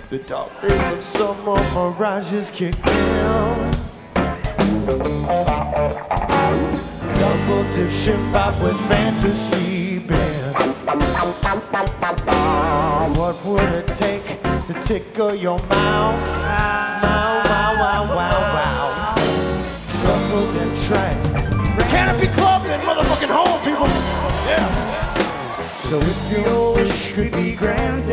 The dark days of summer mirages kick in. Double dip ship with fantasy band. What would it take to tickle your mouth? Wow, wow, wow, wow, wow. Truffled and tracked. Canopy Club and motherfucking home, people. Yeah. So if your wish could be granted.